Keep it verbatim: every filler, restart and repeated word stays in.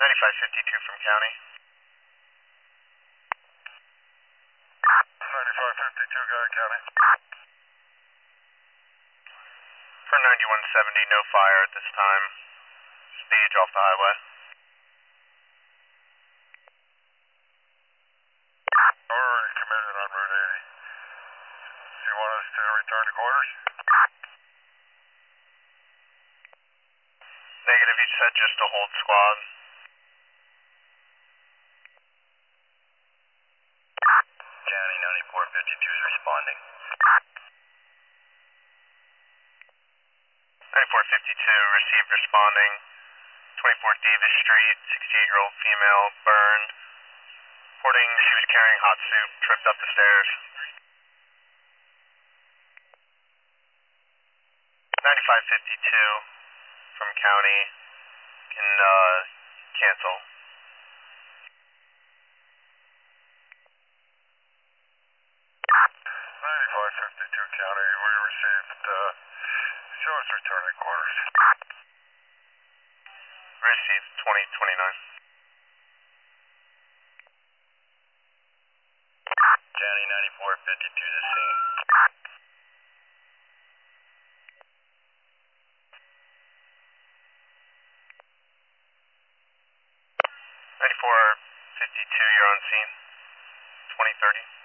ninety-five fifty-two from county. ninety-five fifty-two, Guy County. For ninety-one seventy, no fire at this time. Stage off the highway. We're already committed on Route eighty. Do you want us to return to quarters? Negative, you said just to hold squad. County ninety-four fifty-two is responding. ninety-four fifty-two, received responding. twenty-four Davis Street, sixty-eight-year-old female, burned. Reporting she was carrying hot soup, tripped up the stairs. ninety-five fifty-two from county, can uh, cancel. ninety-five fifty-two, County, we received, uh, show us returning quarters. Received, twenty twenty-nine. County ninety-four fifty-two, the scene. ninety-four fifty-two, you're on scene. twenty thirty.